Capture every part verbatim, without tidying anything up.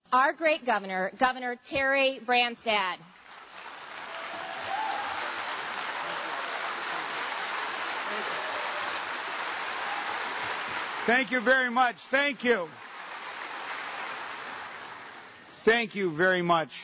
our great governor, Governor Terry Branstad. Thank you very much. Thank you. Thank you very much.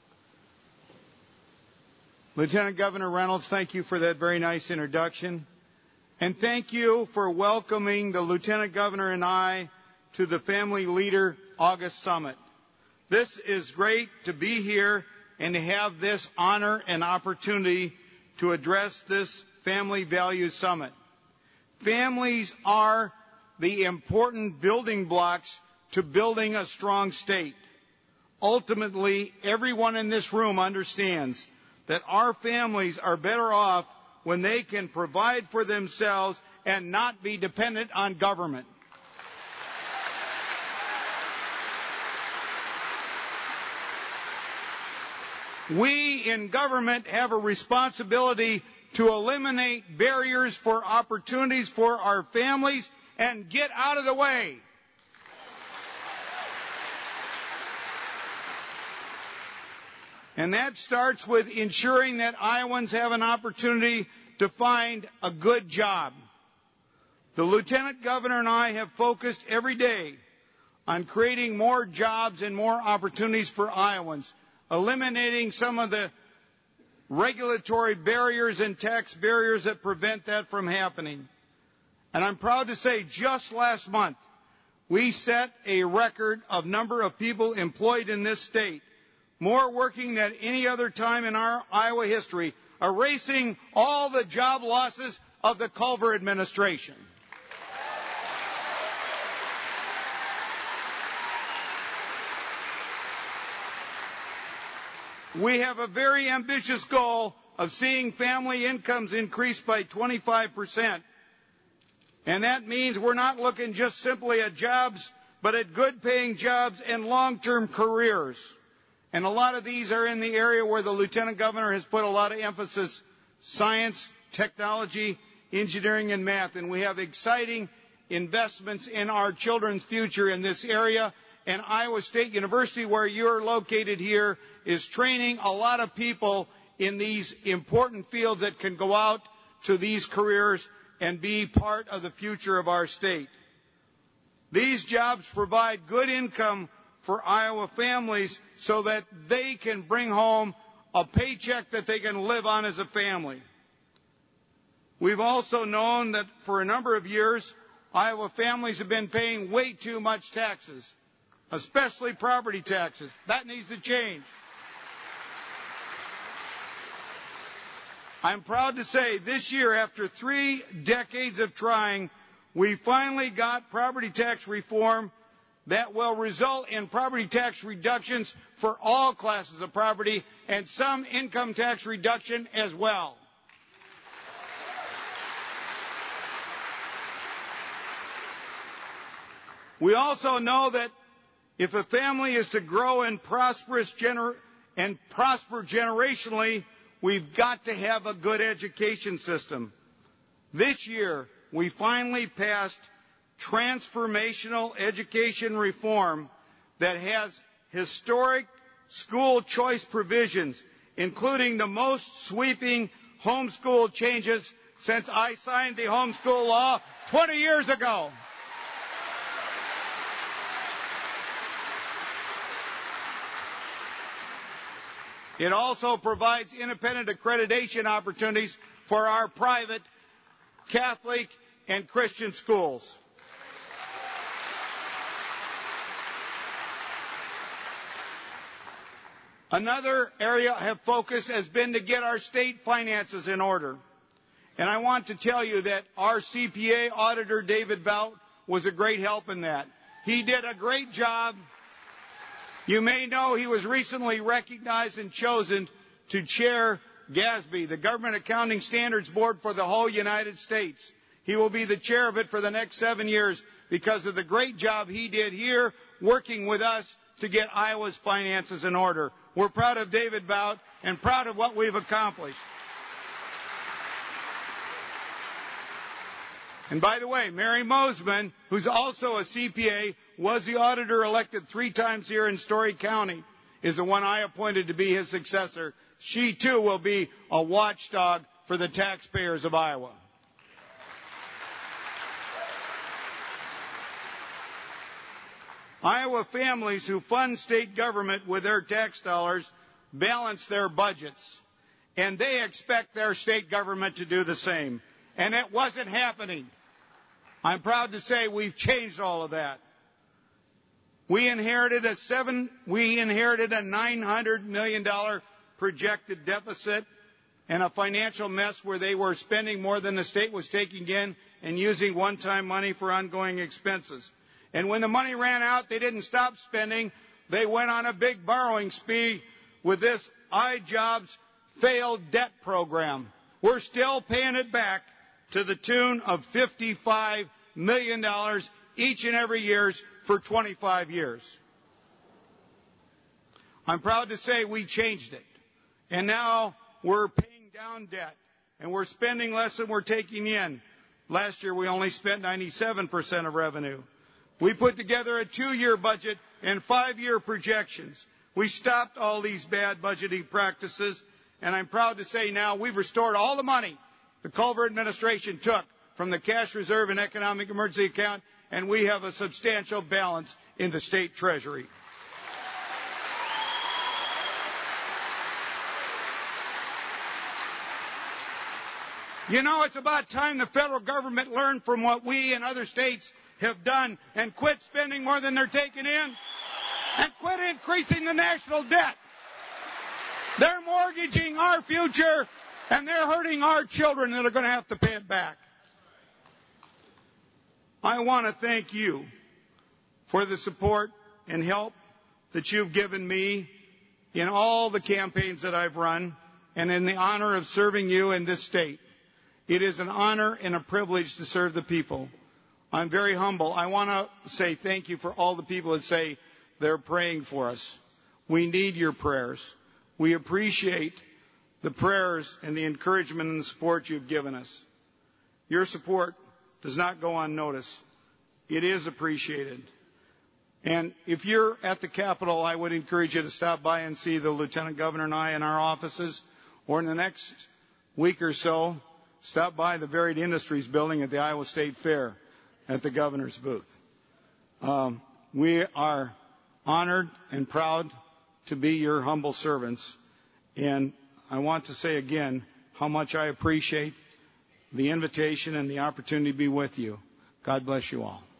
Lieutenant Governor Reynolds, thank you for that very nice introduction. And thank you for welcoming the Lieutenant Governor and I to the Family Leader August Summit. This is great to be here and to have this honor and opportunity to address this Family Values Summit. Families are the important building blocks to building a strong state. Ultimately, everyone in this room understands that our families are better off when they can provide for themselves and not be dependent on government. We in government have a responsibility to eliminate barriers for opportunities for our families and get out of the way. And that starts with ensuring that Iowans have an opportunity to find a good job. The Lieutenant Governor and I have focused every day on creating more jobs and more opportunities for Iowans, eliminating some of the regulatory barriers and tax barriers that prevent that from happening. And I'm proud to say just last month, we set a record of number of people employed in this state, more working than any other time in our Iowa history, erasing all the job losses of the Culver administration. We have a very ambitious goal of seeing family incomes increase by twenty-five percent. And that means we're not looking just simply at jobs, but at good-paying jobs and long-term careers. And a lot of these are in the area where the Lieutenant Governor has put a lot of emphasis: science, technology, engineering, and math. And we have exciting investments in our children's future in this area. And Iowa State University, where you're located here, is training a lot of people in these important fields that can go out to these careers and be part of the future of our state. These jobs provide good income for Iowa families so that they can bring home a paycheck that they can live on as a family. We've also known that for a number of years, Iowa families have been paying way too much taxes, especially property taxes. That needs to change. I'm proud to say this year, after three decades of trying, we finally got property tax reform that will result in property tax reductions for all classes of property and some income tax reduction as well. We also know that if a family is to grow and prosperous gener- and prosper generationally, we've got to have a good education system. This year, we finally passed transformational education reform that has historic school choice provisions, including the most sweeping homeschool changes since I signed the homeschool law twenty years ago. It also provides independent accreditation opportunities for our private Catholic and Christian schools. Another area of focus has been to get our state finances in order. And I want to tell you that our C P A auditor, David Bout, was a great help in that. He did a great job. You may know he was recently recognized and chosen to chair GASB, the Government Accounting Standards Board for the whole United States. He will be the chair of it for the next seven years because of the great job he did here working with us to get Iowa's finances in order. We're proud of David Bout and proud of what we've accomplished. And by the way, Mary Mosman, who's also a C P A, was the auditor elected three times here in Story County, is the one I appointed to be his successor. She, too, will be a watchdog for the taxpayers of Iowa. Iowa families who fund state government with their tax dollars balance their budgets, and they expect their state government to do the same. And it wasn't happening. I'm proud to say we've changed all of that. We inherited a seven, we inherited a nine hundred million dollars projected deficit and a financial mess where they were spending more than the state was taking in and using one-time money for ongoing expenses. And when the money ran out, they didn't stop spending. They went on a big borrowing spree with this iJobs failed debt program. We're still paying it back to the tune of fifty-five million dollars each and every year for twenty-five years. I'm proud to say we changed it. And now we're paying down debt, and we're spending less than we're taking in. Last year we only spent ninety-seven percent of revenue. We put together a two-year budget and five-year projections. We stopped all these bad budgeting practices, and I'm proud to say now we've restored all the money the Culver administration took from the cash reserve and economic emergency account, and we have a substantial balance in the state treasury. You know, it's about time the federal government learned from what we and other states have done and quit spending more than they're taking in and quit increasing the national debt. They're mortgaging our future, and they're hurting our children that are going to have to pay it back. I want to thank you for the support and help that you've given me in all the campaigns that I've run and in the honor of serving you in this state. It is an honor and a privilege to serve the people. I'm very humble. I want to say thank you for all the people that say they're praying for us. We need your prayers. We appreciate the prayers and the encouragement and the support you've given us. Your support does not go unnoticed. It is appreciated. And if you're at the Capitol, I would encourage you to stop by and see the Lieutenant Governor and I in our offices, or in the next week or so, stop by the Varied Industries building at the Iowa State Fair at the governor's booth. Um, we are honored and proud to be your humble servants. And I want to say again how much I appreciate the invitation and the opportunity to be with you. God bless you all.